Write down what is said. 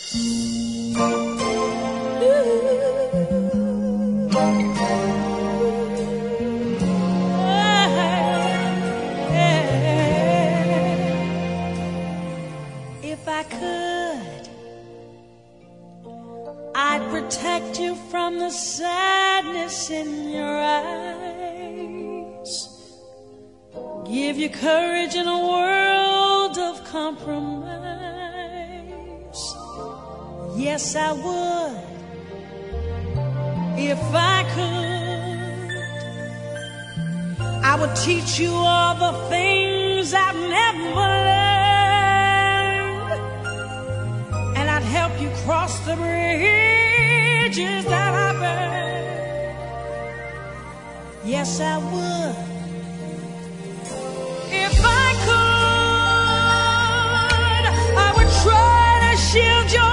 If I could, I'd protect you from the sadness in your eyes, give you courage in a world of compromise. Yes, I would, if I could. I would teach you all the things I've never learned, and I'd help you cross the bridges that I burned. Yes, I would, if I could. I would try to shield your